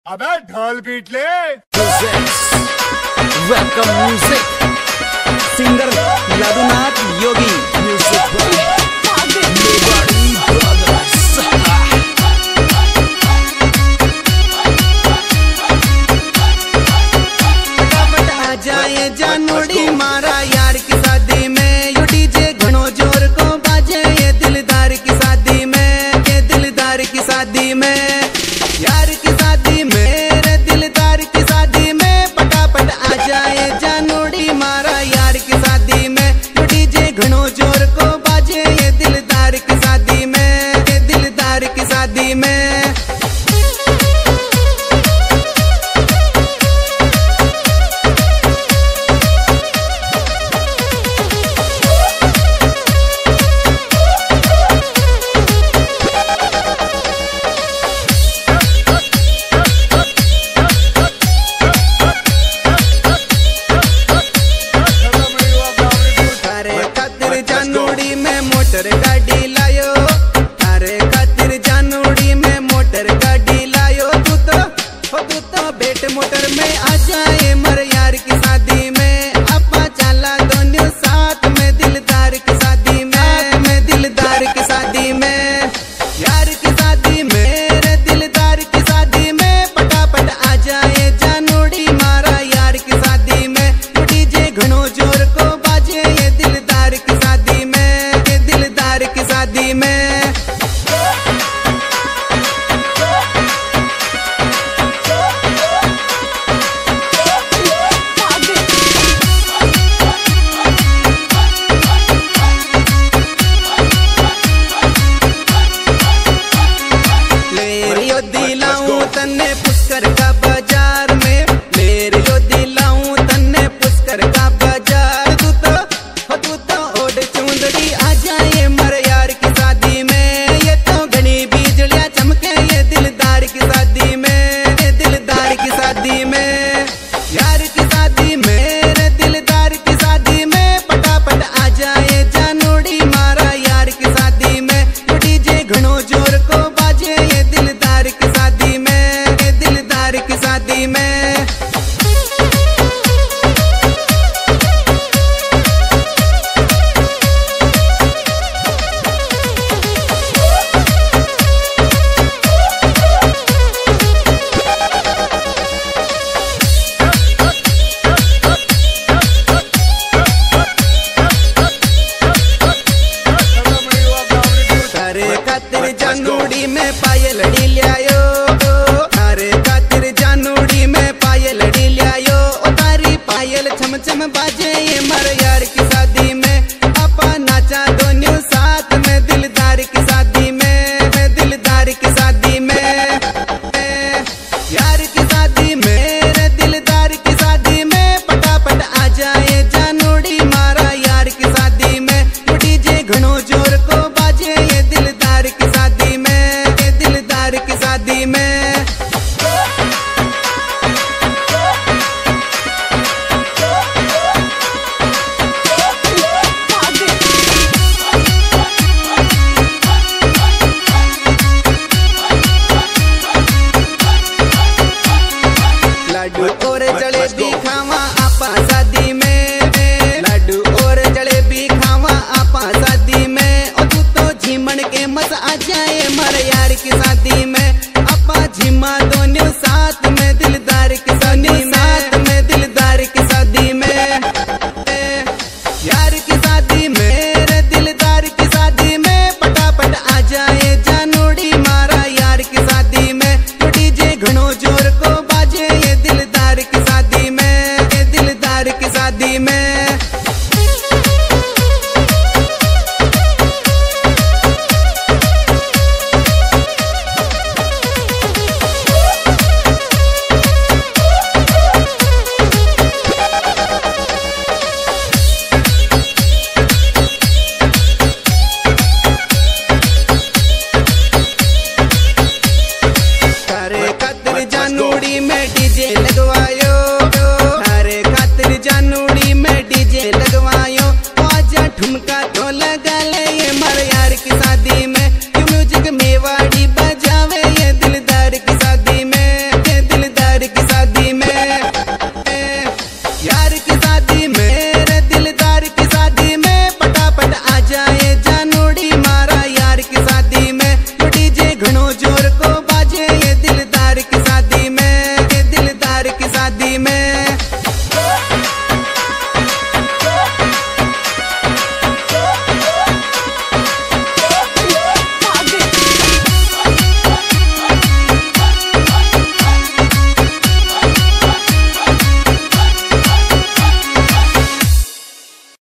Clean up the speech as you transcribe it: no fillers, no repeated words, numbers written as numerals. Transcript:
अबे ढोल पीट ले। Welcome music singer Ladunath Yogi music फटाफट आ जाए जानोड़ी मारा यार की शादी में, यो डीजे घणो जोर को बाजे ये दिलदार की शादी में, ये दिलदार की शादी में, यार की शादी में, रे दिलदार की शादी में। फटाफट आ जाए जानोड़ी मारा यार की शादी में, यो डीजे घणो जोर को बाजे ये दिलदार की शादी में, ये दिलदार की शादी में। जानोड़ी में मोटर गाड़ी लायो, थारे खातिर जानोड़ी में मोटर गाड़ी लायो। तू तो बेट मोटर में आ जाए मर यार की शादी में, अपा चला दोनों साथ में दिलदार की शादी में, दिलदार की शादी में, यार की शादी में, रे दिलदार की शादी में। फटाफट आ जाए जानोड़ी मारा यार की शादी में, डीजे घणो जोर को बाजे ये दिलदार की शादी में, ये दिलदार की शादी में। ले दिलाऊं तन्ने पुष्कर का बाजार में, मेरे यो दिलाऊं तन्ने पुष्कर का बाजार। तू तो ओढ़ चुंदड़ी आ जाए मर यार की शादी में, ये तो घनी बिजलियां चमके ये दिलदार की शादी में, ये दिलदार की शादी में, यार की शादी में, रे दिलदार की शादी में। फटाफट आ जाए जानोड़ी मारा यार की शादी में, डीजे घणो जोर को बाजे ये दिलदार की शादी में, ये दिलदार की शादी में।